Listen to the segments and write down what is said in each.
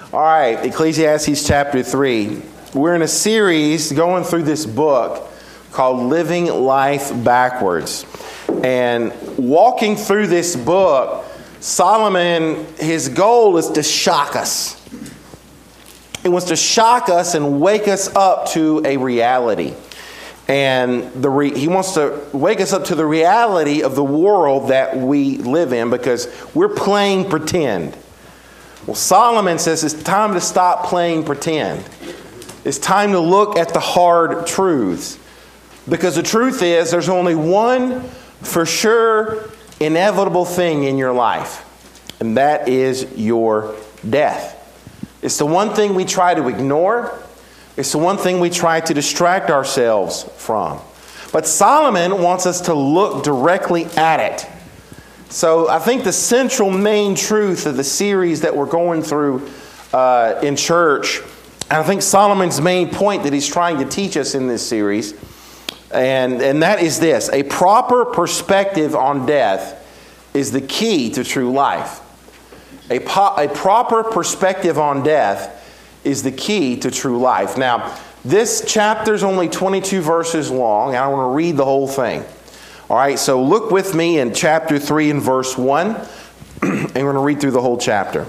All right, Ecclesiastes chapter 3. We're in a series going through this book called Living Life Backwards. And walking through this book, Solomon, his goal is to shock us. He wants to shock us and wake us up to a reality. And he wants to wake us up to the reality of the world that we live in because we're playing pretend. Well, Solomon says it's time to stop playing pretend. It's time to look at the hard truths. Because the truth is, there's only one for sure inevitable thing in your life. And that is your death. It's the one thing we try to ignore. It's the one thing we try to distract ourselves from. But Solomon wants us to look directly at it. So I think the central main truth of the series that we're going through in church, and I think Solomon's main point that he's trying to teach us in this series, and that is this: a proper perspective on death is the key to true life. A proper perspective on death is the key to true life. Now, this chapter is only 22 verses long, and I want to read the whole thing. All right, so look with me in chapter 3 and verse 1, and we're going to read through the whole chapter.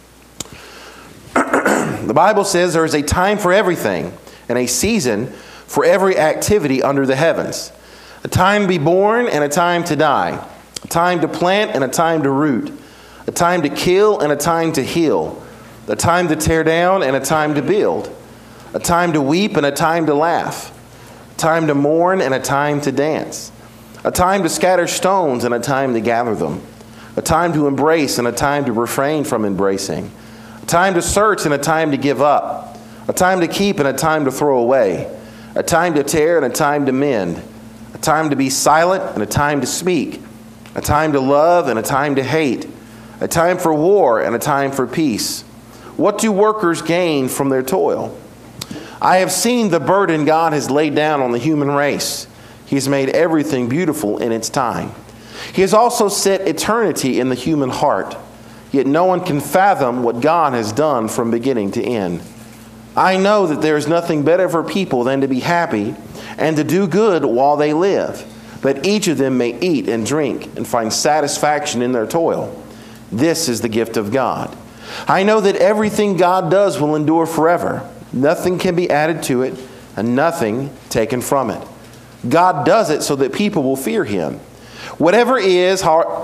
The Bible says there is a time for everything and a season for every activity under the heavens. A time to be born and a time to die. A time to plant and a time to root. A time to kill and a time to heal. A time to tear down and a time to build. A time to weep and a time to laugh. A time to mourn and a time to dance. A time to scatter stones and a time to gather them. A time to embrace and a time to refrain from embracing. A time to search and a time to give up. A time to keep and a time to throw away. A time to tear and a time to mend. A time to be silent and a time to speak. A time to love and a time to hate. A time for war and a time for peace. What do workers gain from their toil? I have seen the burden God has laid down on the human race. He has made everything beautiful in its time. He has also set eternity in the human heart. Yet no one can fathom what God has done from beginning to end. I know that there is nothing better for people than to be happy and to do good while they live, that each of them may eat and drink and find satisfaction in their toil. This is the gift of God. I know that everything God does will endure forever. Nothing can be added to it and nothing taken from it. God does it so that people will fear Him. Whatever is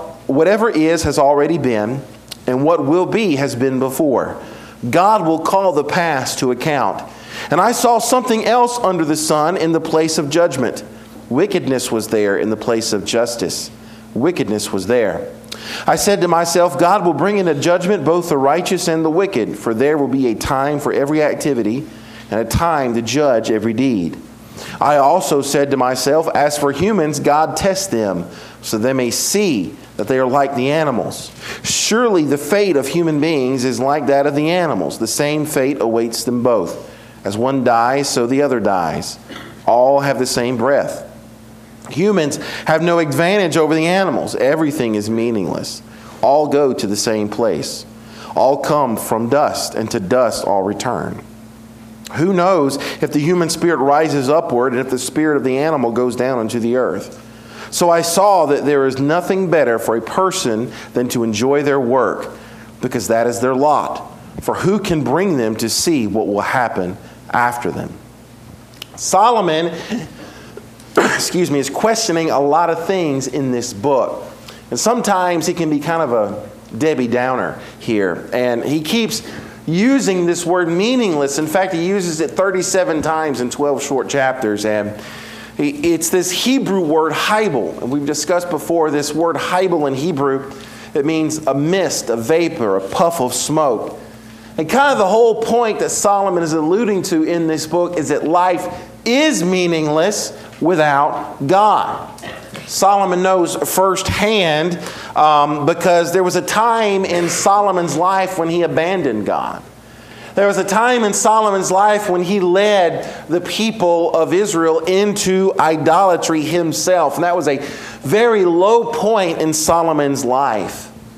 has already been, and what will be has been before. God will call the past to account. And I saw something else under the sun in the place of judgment. Wickedness was there in the place of justice. Wickedness was there. I said to myself, God will bring into judgment both the righteous and the wicked, for there will be a time for every activity and a time to judge every deed. I also said to myself, as for humans, God tests them, so they may see that they are like the animals. Surely the fate of human beings is like that of the animals. The same fate awaits them both. As one dies, so the other dies. All have the same breath. Humans have no advantage over the animals. Everything is meaningless. All go to the same place. All come from dust, and to dust all return. Who knows if the human spirit rises upward and if the spirit of the animal goes down into the earth? So I saw that there is nothing better for a person than to enjoy their work, because that is their lot. For who can bring them to see what will happen after them? Solomon, is questioning a lot of things in this book. And sometimes he can be kind of a Debbie Downer here. And he keeps using this word meaningless. In fact, he uses it 37 times in 12 short chapters. And it's this Hebrew word hybel. And we've discussed before this word hybel in Hebrew. It means a mist, a vapor, a puff of smoke. And kind of the whole point that Solomon is alluding to in this book is that life is meaningless without God. Solomon knows firsthand because there was a time in Solomon's life when he abandoned God. There was a time in Solomon's life when he led the people of Israel into idolatry himself. And that was a very low point in Solomon's life.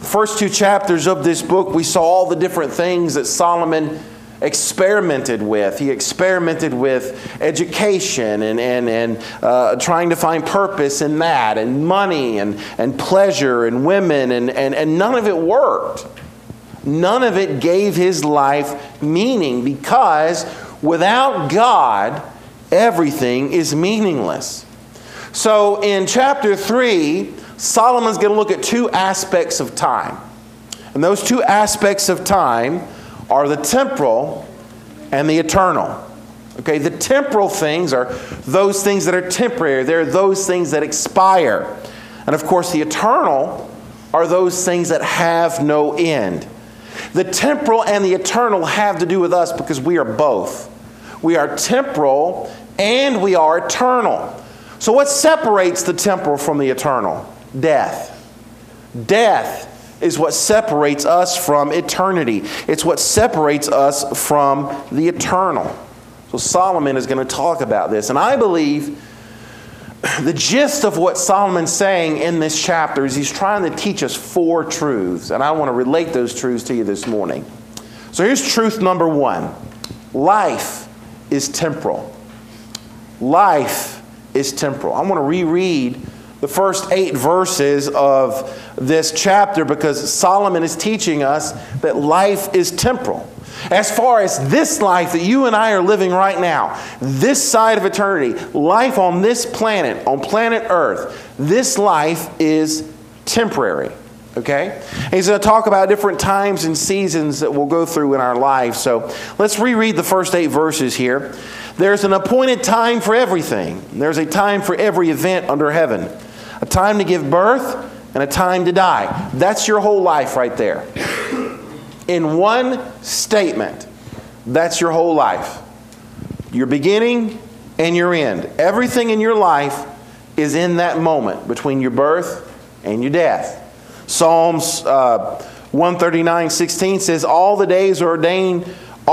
The first 2 chapters of this book, we saw all the different things that Solomon experimented with. He experimented with education and trying to find purpose in that, and money and pleasure and women, and none of it worked. None of it gave his life meaning, because without God, everything is meaningless. So in chapter 3, Solomon's going to look at 2 aspects of time. And those 2 aspects of time are the temporal and the eternal. Okay, the temporal things are those things that are temporary. They're those things that expire. And of course, the eternal are those things that have no end. The temporal and the eternal have to do with us because we are both. We are temporal and we are eternal. So what separates the temporal from the eternal? Death. Death is what separates us from eternity. It's what separates us from the eternal. So Solomon is going to talk about this. And I believe the gist of what Solomon's saying in this chapter is he's trying to teach us 4 truths. And I want to relate those truths to you this morning. So here's truth number 1. Life is temporal. Life is temporal. I want to reread the first 8 verses of this chapter because Solomon is teaching us that life is temporal. As far as this life that you and I are living right now, this side of eternity, life on this planet, on planet Earth, this life is temporary. Okay? And he's going to talk about different times and seasons that we'll go through in our life. So let's reread the first 8 verses here. There's an appointed time for everything. There's a time for every event under heaven. A time to give birth and a time to die. That's your whole life right there. In one statement, that's your whole life. Your beginning and your end. Everything in your life is in that moment between your birth and your death. Psalms 139:16 says, all the days ordained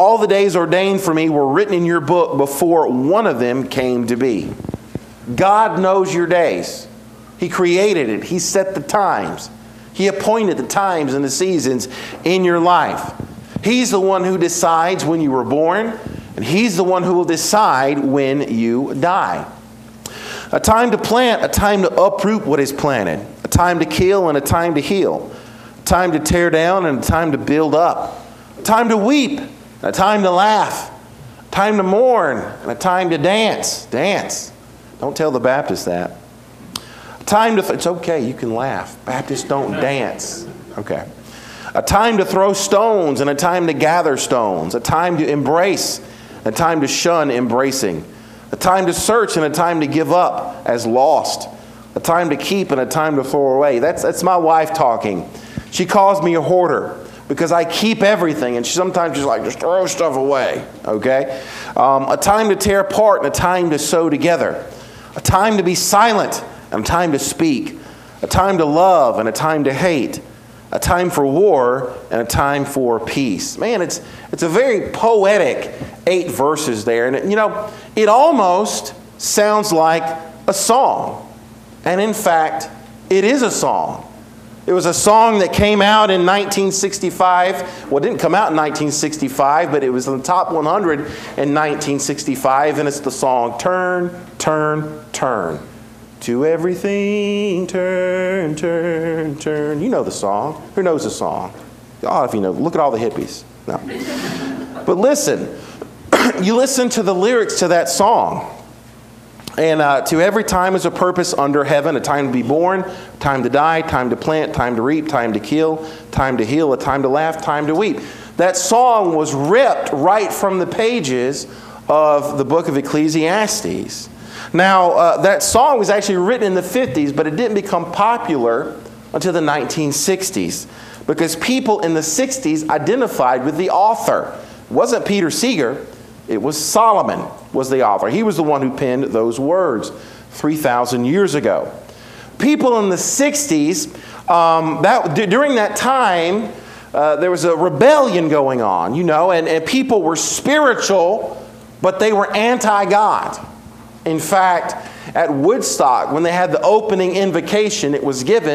for me were written in your book before one of them came to be. God knows your days. He created it. He set the times. He appointed the times and the seasons in your life. He's the one who decides when you were born, and He's the one who will decide when you die. A time to plant, a time to uproot what is planted. A time to kill and a time to heal. A time to tear down and a time to build up. A time to weep, a time to laugh. A time to mourn and a time to dance. Dance. Don't tell the Baptists that. It's okay, you can laugh. Baptists don't dance. Okay. A time to throw stones and a time to gather stones. A time to embrace, a time to shun embracing. A time to search and a time to give up as lost. A time to keep and a time to throw away. That's my wife talking. She calls me a hoarder because I keep everything, and sometimes she's like, just throw stuff away. Okay? A time to tear apart and a time to sew together. A time to be silent and a time to speak, a time to love and a time to hate, a time for war and a time for peace. Man, it's a very poetic 8 verses there. And it almost sounds like a song. And in fact, it is a song. It was a song that came out in 1965. Well, it didn't come out in 1965, but it was in the top 100 in 1965. And it's the song, Turn, Turn, Turn. To everything, turn, turn, turn. You know the song. Who knows the song? Oh, if you know, look at all the hippies. No. But listen, you listen to the lyrics to that song. And to every time is a purpose under heaven, a time to be born, time to die, time to plant, time to reap, time to kill, time to heal, a time to laugh, time to weep. That song was ripped right from the pages of the book of Ecclesiastes. Now, that song was actually written in the 50s, but it didn't become popular until the 1960s because people in the 60s identified with the author. It wasn't Peter Seeger. It was Solomon was the author. He was the one who penned those words 3,000 years ago. People in the 60s, during that time, there was a rebellion going on, and people were spiritual, but they were anti-God. In fact, at Woodstock, when they had the opening invocation, it was given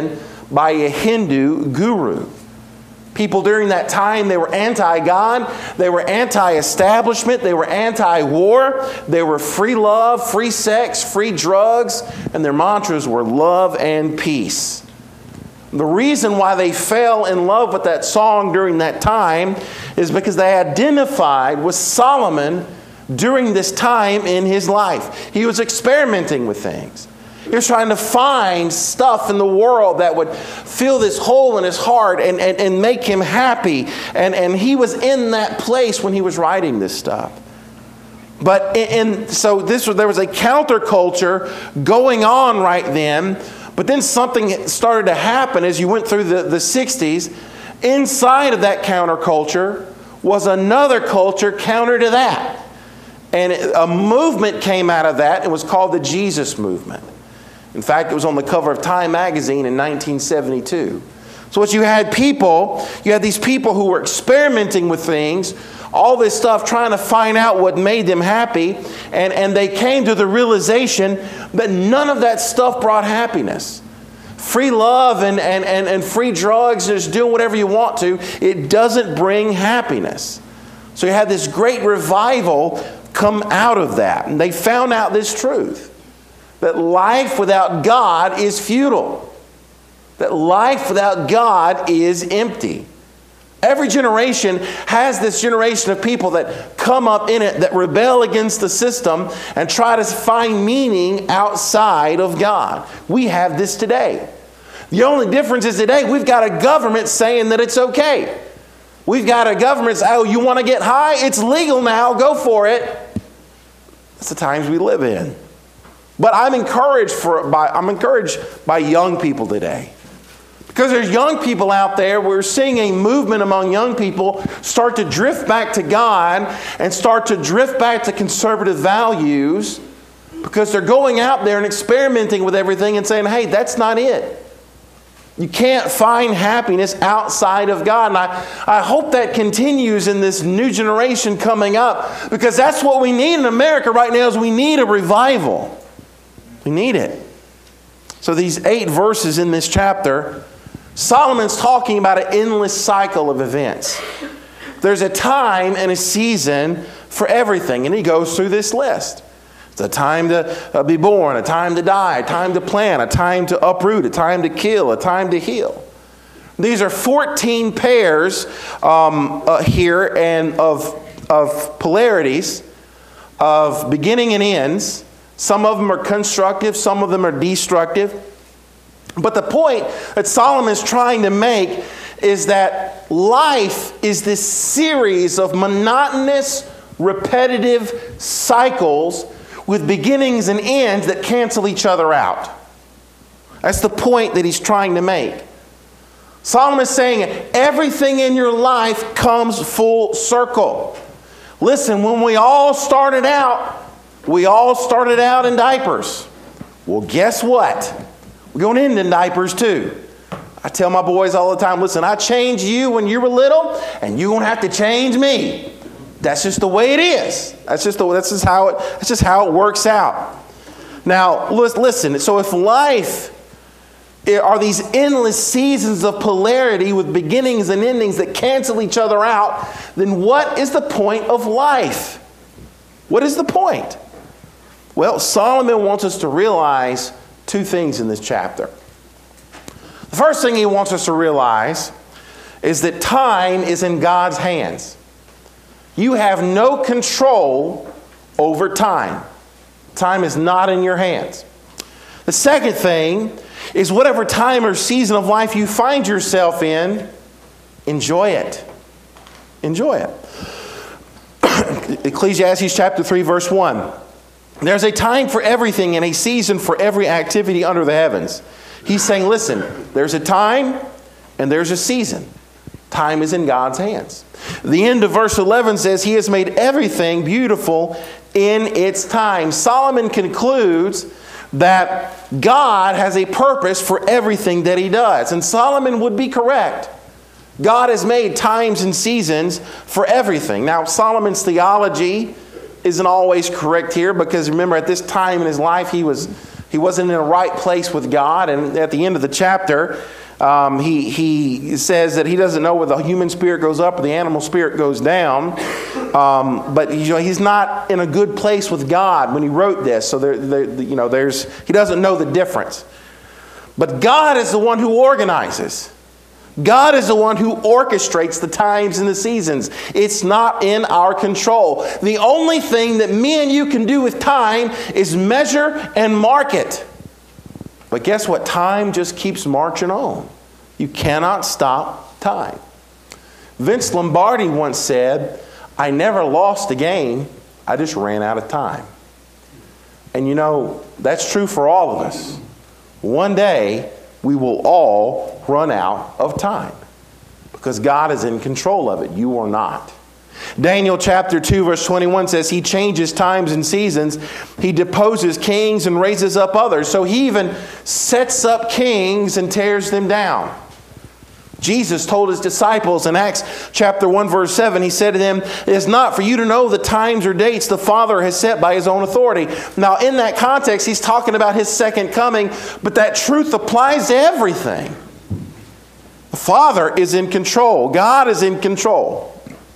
by a Hindu guru. People during that time, they were anti-God, they were anti-establishment, they were anti-war, they were free love, free sex, free drugs, and their mantras were love and peace. The reason why they fell in love with that song during that time is because they identified with Solomon during this time in his life. He was experimenting with things. He was trying to find stuff in the world that would fill this hole in his heart and make him happy. And he was in that place when he was writing this stuff. But so there was a counterculture going on right then. But then something started to happen as you went through the 60s. Inside of that counterculture was another culture counter to that. And a movement came out of that. It was called the Jesus movement. In fact, it was on the cover of Time magazine in 1972. So what you had these people who were experimenting with things, all this stuff, trying to find out what made them happy, and they came to the realization that none of that stuff brought happiness. Free love and free drugs, just doing whatever you want to, it doesn't bring happiness. So you had this great revival come out of that. And they found out this truth, that life without God is futile. That life without God is empty. Every generation has this generation of people that come up in it that rebel against the system and try to find meaning outside of God. We have this today. The only difference is today we've got a government saying that it's okay. We've got a government saying, oh, you want to get high? It's legal now. Go for it. That's the times we live in. But I'm encouraged by young people today. Because there's young people out there, we're seeing a movement among young people start to drift back to God and start to drift back to conservative values because they're going out there and experimenting with everything and saying, hey, that's not it. You can't find happiness outside of God. And I hope that continues in this new generation coming up, because that's what we need in America right now is we need a revival. We need it. So these 8 verses in this chapter, Solomon's talking about an endless cycle of events. There's a time and a season for everything. And he goes through this list. It's a time to be born, a time to die, a time to plant, a time to uproot, a time to kill, a time to heal. These are 14 pairs here and of polarities, of beginning and ends. Some of them are constructive, some of them are destructive. But the point that Solomon is trying to make is that life is this series of monotonous, repetitive cycles with beginnings and ends that cancel each other out. That's the point that he's trying to make. Solomon is saying everything in your life comes full circle. Listen, when we all started out in diapers. Well, guess what? We're going to end in diapers too. I tell my boys all the time, listen, I changed you when you were little, and you're going to have to change me. That's just the way it is. That's just how it works out. Now, listen, so if life are these endless seasons of polarity with beginnings and endings that cancel each other out, then what is the point of life? What is the point? Well, Solomon wants us to realize 2 things in this chapter. The first thing he wants us to realize is that time is in God's hands. You have no control over time. Time is not in your hands. The second thing is whatever time or season of life you find yourself in, enjoy it. Enjoy it. Ecclesiastes chapter 3, verse 1. There's a time for everything and a season for every activity under the heavens. He's saying, listen, there's a time and there's a season. Time is in God's hands. The end of verse 11 says, He has made everything beautiful in its time. Solomon concludes that God has a purpose for everything that He does. And Solomon would be correct. God has made times and seasons for everything. Now, Solomon's theology isn't always correct here, because remember, at this time in his life, he wasn't in a right place with God. And at the end of the chapter, He says that he doesn't know whether the human spirit goes up or the animal spirit goes down. But he's not in a good place with God when he wrote this. So he doesn't know the difference. But God is the one who organizes. God is the one who orchestrates the times and the seasons. It's not in our control. The only thing that me and you can do with time is measure and mark it. But guess what? Time just keeps marching on. You cannot stop time. Vince Lombardi once said, "I never lost a game, I just ran out of time." And that's true for all of us. One day, we will all run out of time because God is in control of it. You are not. Daniel chapter 2 verse 21 says he changes times and seasons. He deposes kings and raises up others. So he even sets up kings and tears them down. Jesus told his disciples in Acts chapter 1 verse 7, he said to them, "It is not for you to know the times or dates the Father has set by his own authority." Now in that context, he's talking about his second coming, but that truth applies to everything. The Father is in control. God is in control.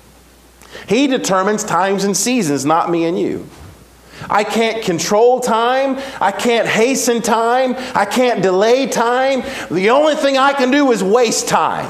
He determines times and seasons, not me and you. I can't control time. I can't hasten time. I can't delay time. The only thing I can do is waste time.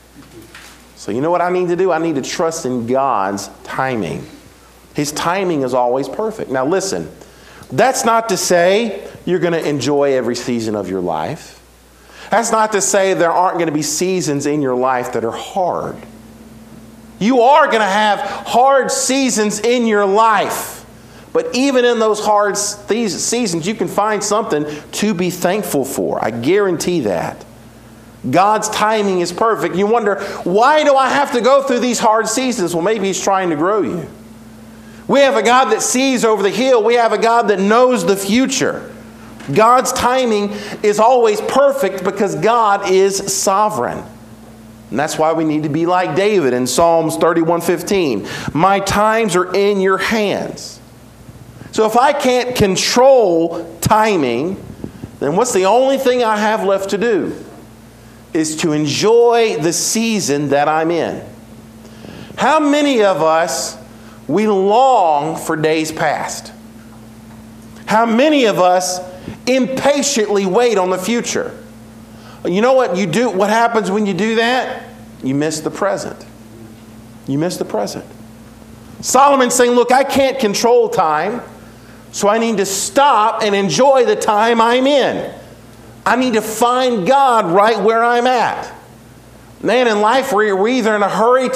So you know what I need to do? I need to trust in God's timing. His timing is always perfect. Now listen, that's not to say you're going to enjoy every season of your life. That's not to say there aren't going to be seasons in your life that are hard. You are going to have hard seasons in your life. But even in those hard seasons, you can find something to be thankful for. I guarantee that. God's timing is perfect. You wonder, why do I have to go through these hard seasons? Well, maybe He's trying to grow you. We have a God that sees over the hill. We have a God that knows the future. God's timing is always perfect because God is sovereign. And that's why we need to be like David in Psalms 31:15. My times are in your hands. So if I can't control timing, then what's the only thing I have left to do? Is to enjoy the season that I'm in. How many of us, we long for days past? How many of us impatiently wait on the future? You know what you do? What happens when you do that? You miss the present. You miss the present. Solomon's saying, look, I can't control time, so I need to stop and enjoy the time I'm in. I need to find God right where I'm at. Man, in life, we're either in a hurry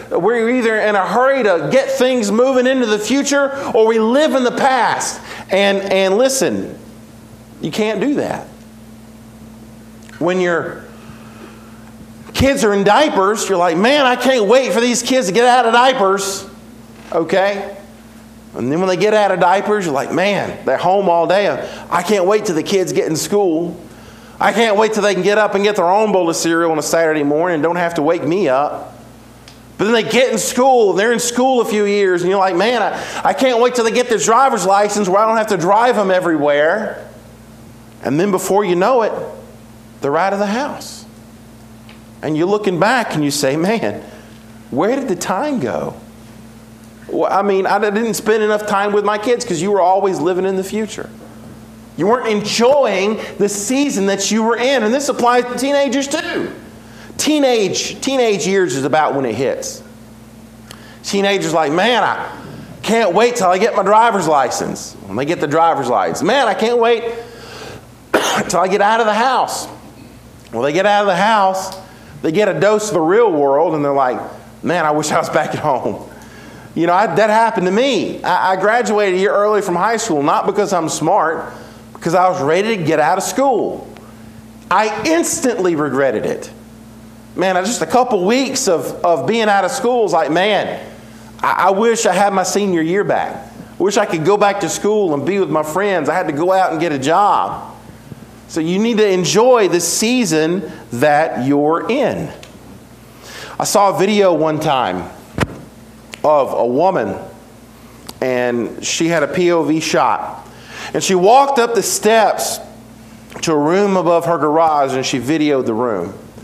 to get things moving into the future, or we live in the past. And listen, you can't do that. When your kids are in diapers, you're like, man, I can't wait for these kids to get out of diapers. Okay? And then when they get out of diapers, you're like, man, they're home all day. I can't wait till the kids get in school. I can't wait till they can get up and get their own bowl of cereal on a Saturday morning and don't have to wake me up. But then they get in school. They're in school a few years. And you're like, man, I can't wait till they get their driver's license where I don't have to drive them everywhere. And then before you know it, they're out of the house. And you're looking back and you say, man, where did the time go? Well, I mean, I didn't spend enough time with my kids because you were always living in the future. You weren't enjoying the season that you were in. And this applies to teenagers too. Teenage years is about when it hits. Teenagers like, man, I can't wait till I get my driver's license. When they get the driver's license. Man, I can't wait till I get out of the house. Well, they get out of the house, they get a dose of the real world, and they're like, man, I wish I was back at home. You know, that happened to me. I graduated a year early from high school, not because I'm smart, because I was ready to get out of school. I instantly regretted it. Man, just a couple weeks of being out of school was like, man, I wish I had my senior year back. I wish I could go back to school and be with my friends. I had to go out and get a job. So you need to enjoy the season that you're in. I saw a video one time of a woman, and she had a POV shot. And she walked up the steps to a room above her garage, and she videoed the room.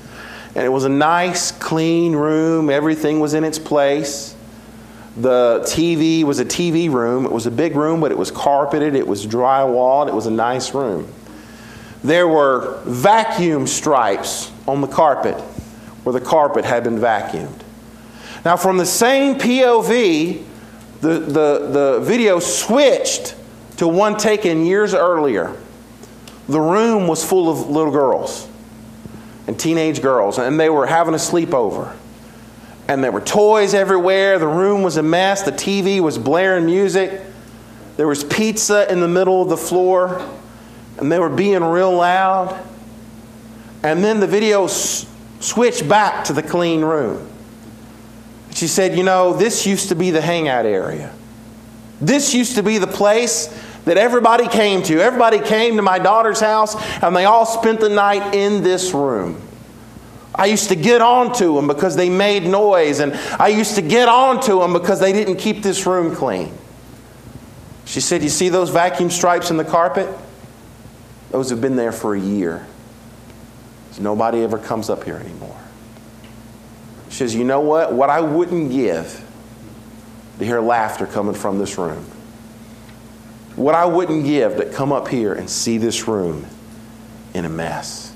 And it was a nice, clean room. Everything was in its place. The TV was a TV room. It was a big room, but it was carpeted. It was drywalled. It was a nice room. There were vacuum stripes on the carpet where the carpet had been vacuumed. Now, from the same POV, the video switched to one taken years earlier. The room was full of little girls and teenage girls, and they were having a sleepover. And there were toys everywhere. The room was a mess. The TV was blaring music. There was pizza in the middle of the floor, and they were being real loud. And then the video switched back to the clean room. She said, you know, this used to be the hangout area. This used to be the place that everybody came to. Everybody came to my daughter's house, and they all spent the night in this room. I used to get on to them because they made noise, and I used to get on to them because they didn't keep this room clean. She said, you see those vacuum stripes in the carpet? Those have been there for a year. So nobody ever comes up here anymore. She says, you know what? What I wouldn't give to hear laughter coming from this room. What I wouldn't give to come up here and see this room in a mess.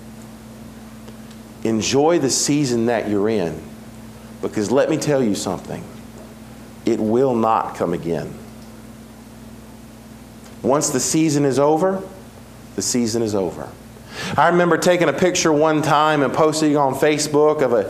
Enjoy the season that you're in, because let me tell you something. It will not come again. Once the season is over, the season is over. I remember taking a picture one time and posting it on Facebook of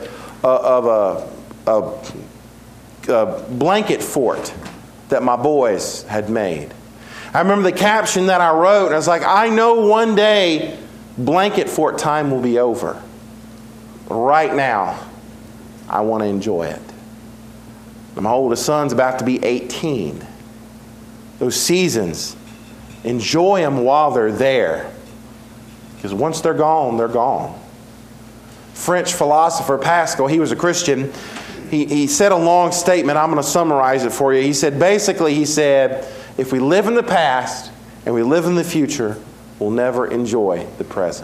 a blanket fort that my boys had made. I remember the caption that I wrote, and I was like, I know one day blanket fort time will be over. But right now, I want to enjoy it. And my oldest son's about to be 18. Those seasons, enjoy them while they're there. Because once they're gone, they're gone. French philosopher Pascal, he was a Christian. He said a long statement. I'm going to summarize it for you. He said, if we live in the past and we live in the future, we'll never enjoy the present.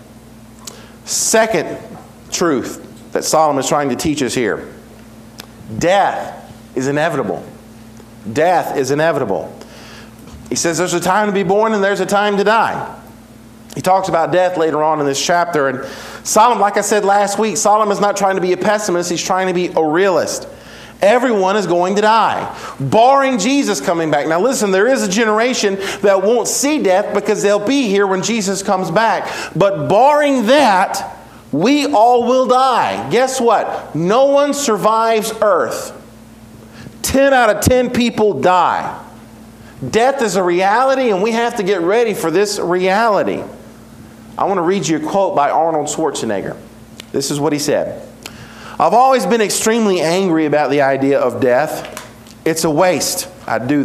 Second truth that Solomon is trying to teach us here. Death is inevitable. Death is inevitable. He says there's a time to be born and there's a time to die. He talks about death later on in this chapter. And Solomon, like I said last week, Solomon is not trying to be a pessimist. He's trying to be a realist. Everyone is going to die, barring Jesus coming back. Now listen, there is a generation that won't see death because they'll be here when Jesus comes back. But barring that, we all will die. Guess what? No one survives earth. 10 out of 10 people die. Death is a reality, and we have to get ready for this reality. I want to read you a quote by Arnold Schwarzenegger. This is what he said. I've always been extremely angry about the idea of death. It's a waste. I do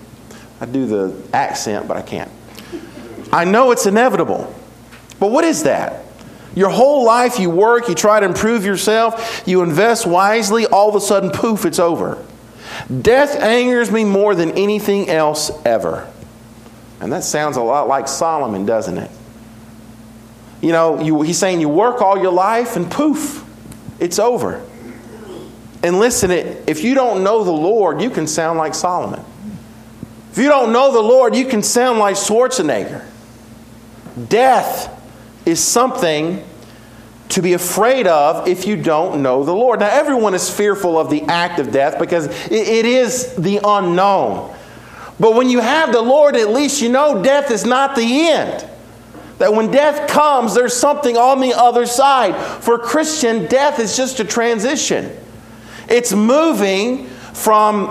the accent, but I can't. I know it's inevitable. But what is that? Your whole life you work, you try to improve yourself, you invest wisely, all of a sudden, poof, it's over. Death angers me more than anything else ever. And that sounds a lot like Solomon, doesn't it? You know, he's saying you work all your life and poof, it's over. And listen, if you don't know the Lord, you can sound like Solomon. If you don't know the Lord, you can sound like Schwarzenegger. Death is something to be afraid of if you don't know the Lord. Now, everyone is fearful of the act of death because it is the unknown. But when you have the Lord, at least you know death is not the end. That when death comes, there's something on the other side. For a Christian, death is just a transition. It's moving from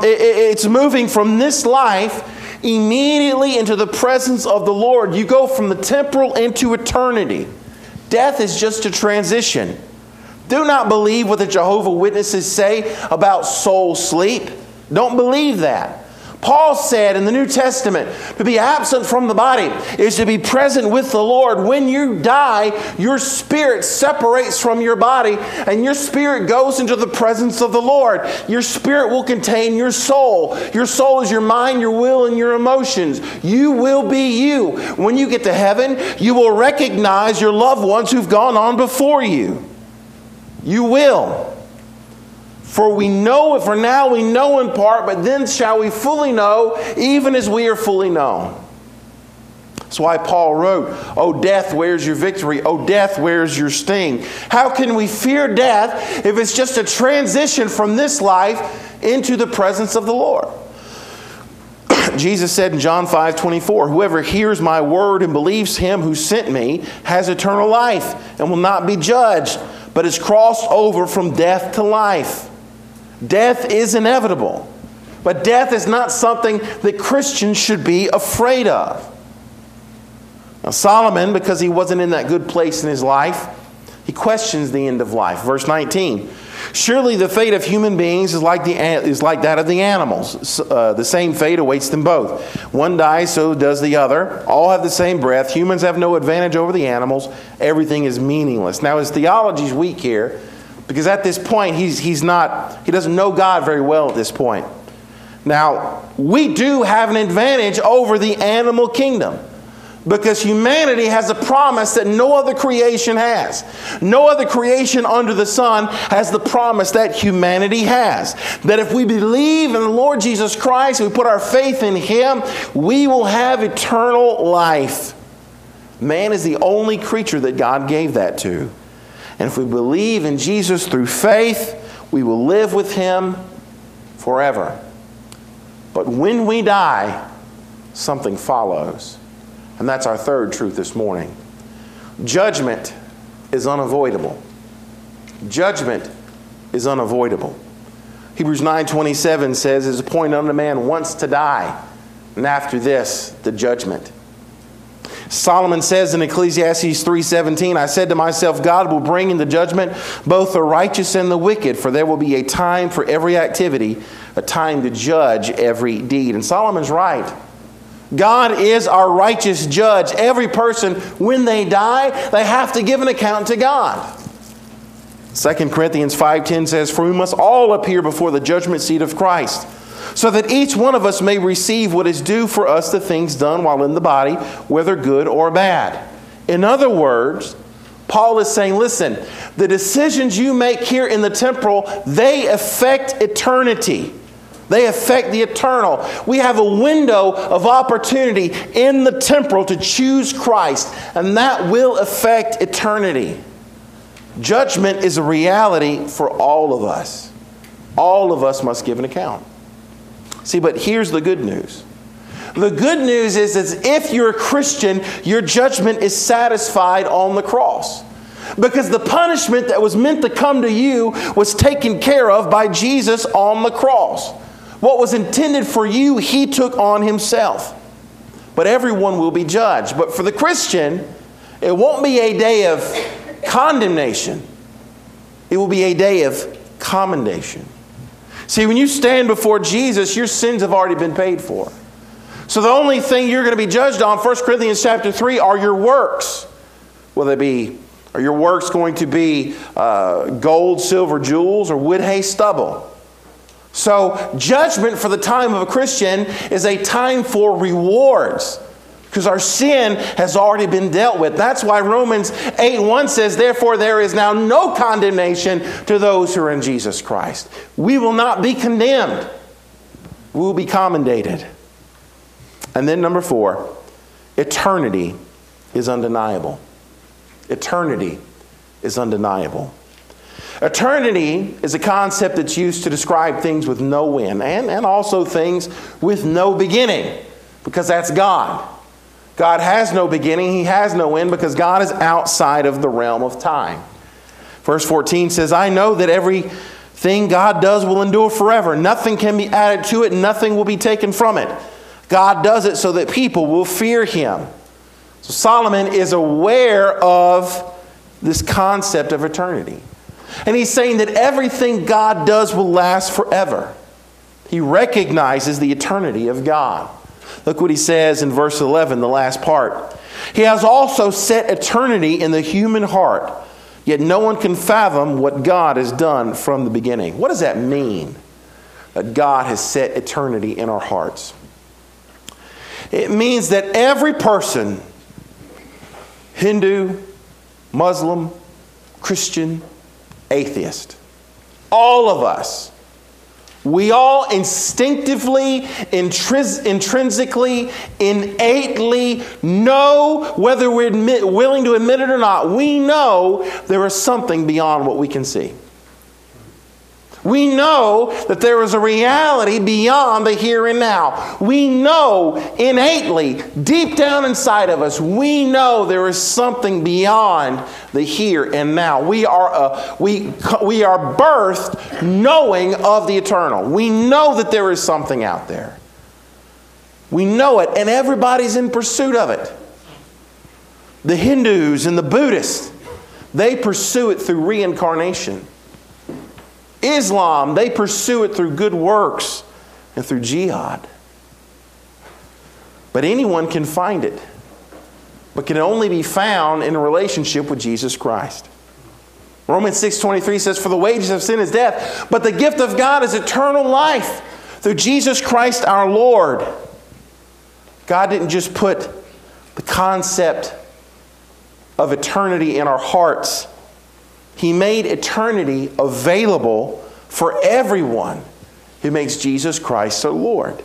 this life immediately into the presence of the Lord. You go from the temporal into eternity. Death is just a transition. Do not believe what the Jehovah's Witnesses say about soul sleep. Don't believe that. Paul said in the New Testament, to be absent from the body is to be present with the Lord. When you die, your spirit separates from your body and your spirit goes into the presence of the Lord. Your spirit will contain your soul. Your soul is your mind, your will, and your emotions. You will be you. When you get to heaven, you will recognize your loved ones who've gone on before you. You will. For now we know in part, but then shall we fully know, even as we are fully known. That's why Paul wrote, "O death, where's your victory? O death, where's your sting?" How can we fear death if it's just a transition from this life into the presence of the Lord? Jesus said in John 5:24, "Whoever hears my word and believes him who sent me has eternal life and will not be judged, but is crossed over from death to life." Death is inevitable, but death is not something that Christians should be afraid of. Now Solomon, because he wasn't in that good place in his life, he questions the end of life. Verse 19, "Surely the fate of human beings is like that of the animals. The same fate awaits them both. One dies, so does the other. All have the same breath. Humans have no advantage over the animals. Everything is meaningless." Now his theology is weak here, because at this point he doesn't know God very well at this point. Now we do have an advantage over the animal kingdom, because humanity has a promise that no other creation has. No other creation under the sun has the promise that humanity has. That if we believe in the Lord Jesus Christ, we put our faith in Him, we will have eternal life. Man is the only creature that God gave that to. And if we believe in Jesus through faith, we will live with Him forever. But when we die, something follows. And that's our third truth this morning. Judgment is unavoidable. Judgment is unavoidable. Hebrews 9:27 says, "It is appointed unto man once to die, and after this, the judgment." Solomon says in Ecclesiastes 3:17, "I said to myself, God will bring into judgment both the righteous and the wicked, for there will be a time for every activity, a time to judge every deed." And Solomon's right. God is our righteous judge. Every person, when they die, they have to give an account to God. 2 Corinthians 5:10 says, "For we must all appear before the judgment seat of Christ, so that each one of us may receive what is due for us, the things done while in the body, whether good or bad." In other words, Paul is saying, listen, the decisions you make here in the temporal, they affect eternity. They affect the eternal. We have a window of opportunity in the temporal to choose Christ, and that will affect eternity. Judgment is a reality for all of us. All of us must give an account. See, but here's the good news. The good news is that if you're a Christian, your judgment is satisfied on the cross. Because the punishment that was meant to come to you was taken care of by Jesus on the cross. What was intended for you, He took on Himself. But everyone will be judged. But for the Christian, it won't be a day of condemnation. It will be a day of commendation. See, when you stand before Jesus, your sins have already been paid for. So the only thing you're going to be judged on, 1 Corinthians chapter 3, are your works. Are your works going to be gold, silver, jewels, or wood, hay, stubble? So judgment for the time of a Christian is a time for rewards, because our sin has already been dealt with. That's why Romans 8:1 says, "Therefore there is now no condemnation to those who are in Jesus Christ." We will not be condemned. We will be commendated. And then number 4, eternity is undeniable. Eternity is undeniable. Eternity is a concept that's used to describe things with no end, and also things with no beginning, because that's God. God has no beginning, He has no end, because God is outside of the realm of time. Verse 14 says, "I know that everything God does will endure forever. Nothing can be added to it, nothing will be taken from it. God does it so that people will fear Him." So Solomon is aware of this concept of eternity. And he's saying that everything God does will last forever. He recognizes the eternity of God. Look what he says in verse 11, the last part. "He has also set eternity in the human heart, yet no one can fathom what God has done from the beginning." What does that mean, that God has set eternity in our hearts? It means that every person, Hindu, Muslim, Christian, atheist. All of us. We all instinctively, intrinsically, innately know, whether we're willing to admit it or not, we know there is something beyond what we can see. We know that there is a reality beyond the here and now. We know innately, deep down inside of us, we know there is something beyond the here and now. We are birthed knowing of the eternal. We know that there is something out there. We know it, and everybody's in pursuit of it. The Hindus and the Buddhists, they pursue it through reincarnation. Islam, they pursue it through good works and through jihad. But anyone can find it, but can only be found in a relationship with Jesus Christ. Romans 6:23 says, "For the wages of sin is death, but the gift of God is eternal life through Jesus Christ our Lord." God didn't just put the concept of eternity in our hearts. He made eternity available for everyone who makes Jesus Christ their Lord.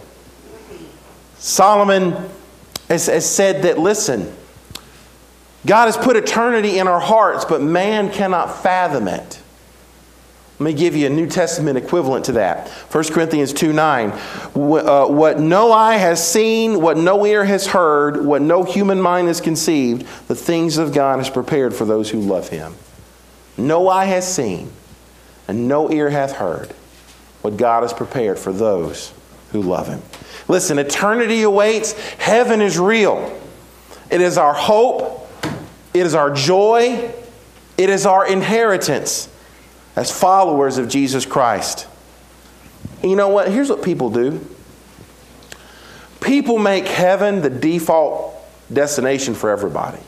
Solomon has said that, listen, God has put eternity in our hearts, but man cannot fathom it. Let me give you a New Testament equivalent to that. 1 Corinthians 2:9. What no eye has seen, what no ear has heard, what no human mind has conceived, the things of God is prepared for those who love Him. No eye has seen, and no ear hath heard what God has prepared for those who love Him. Listen, eternity awaits. Heaven is real. It is our hope. It is our joy. It is our inheritance as followers of Jesus Christ. And you know what? Here's what people do. People make heaven the default destination for everybody.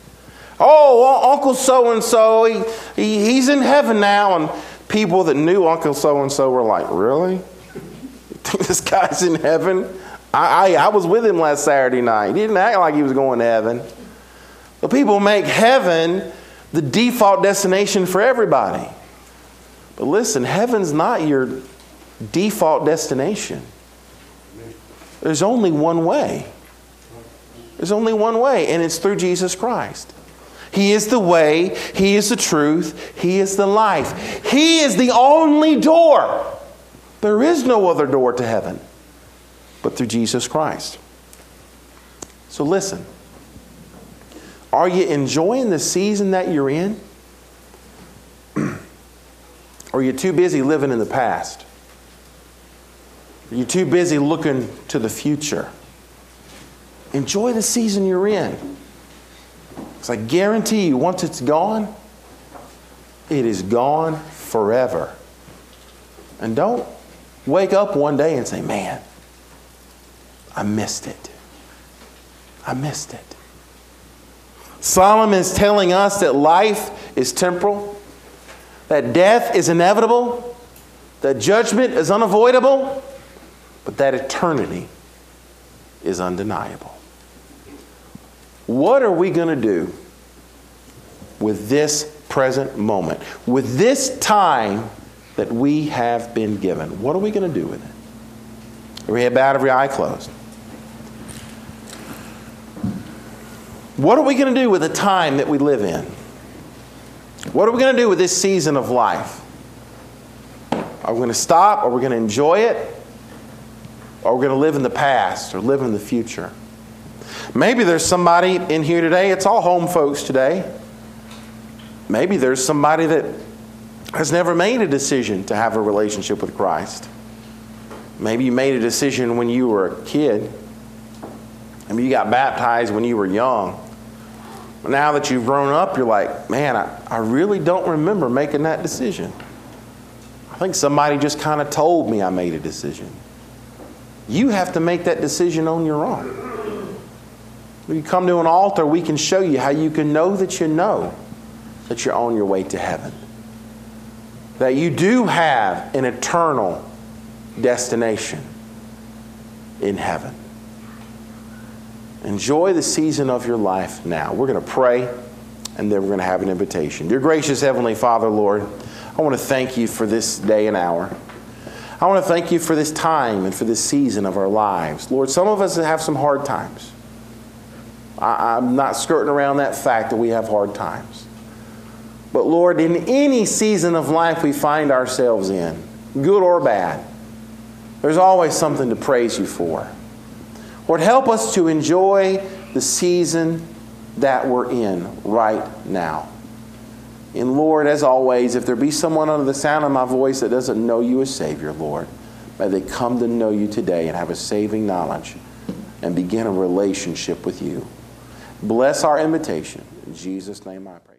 Oh, Uncle so-and-so, he's in heaven now. And people that knew Uncle so-and-so were like, really? You think this guy's in heaven? I was with him last Saturday night. He didn't act like he was going to heaven. But people make heaven the default destination for everybody. But listen, heaven's not your default destination. There's only one way. There's only one way, and it's through Jesus Christ. He is the way, He is the truth, He is the life. He is the only door. There is no other door to heaven but through Jesus Christ. So listen, are you enjoying the season that you're in? Or are you too busy living in the past? Are you too busy looking to the future? Enjoy the season you're in. Because I guarantee you, once it's gone, it is gone forever. And don't wake up one day and say, man, I missed it. I missed it. Solomon is telling us that life is temporal, that death is inevitable, that judgment is unavoidable, but that eternity is undeniable. What are we going to do with this present moment, with this time that we have been given? What are we going to do with it? Every head bowed, every eye closed. What are we going to do with the time that we live in? What are we going to do with this season of life? Are we going to stop? Are we going to enjoy it? Or are we going to live in the past or live in the future? Maybe there's somebody in here today, it's all home folks today. Maybe there's somebody that has never made a decision to have a relationship with Christ. Maybe you made a decision when you were a kid. Maybe you got baptized when you were young. Now that you've grown up, you're like, man, I really don't remember making that decision. I think somebody just kind of told me I made a decision. You have to make that decision on your own. When you come to an altar, we can show you how you can know that you're on your way to heaven. That you do have an eternal destination in heaven. Enjoy the season of your life now. We're going to pray, and then we're going to have an invitation. Dear gracious Heavenly Father, Lord, I want to thank you for this day and hour. I want to thank you for this time and for this season of our lives. Lord, some of us have some hard times. I'm not skirting around that fact that we have hard times. But Lord, in any season of life we find ourselves in, good or bad, there's always something to praise you for. Lord, help us to enjoy the season that we're in right now. And Lord, as always, if there be someone under the sound of my voice that doesn't know you as Savior, Lord, may they come to know you today and have a saving knowledge and begin a relationship with you. Bless our invitation. In Jesus' name I pray.